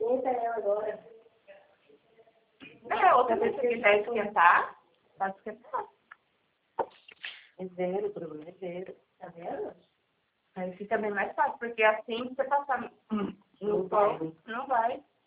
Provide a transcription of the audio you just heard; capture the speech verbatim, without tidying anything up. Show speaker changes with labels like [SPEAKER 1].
[SPEAKER 1] Esquenta ela agora.
[SPEAKER 2] É, outra vez que quiser esquentar, pode esquentar.
[SPEAKER 1] É zero, o problema é zero. Tá vendo?
[SPEAKER 2] Aí fica bem mais fácil, porque assim você passar no pão, não vai.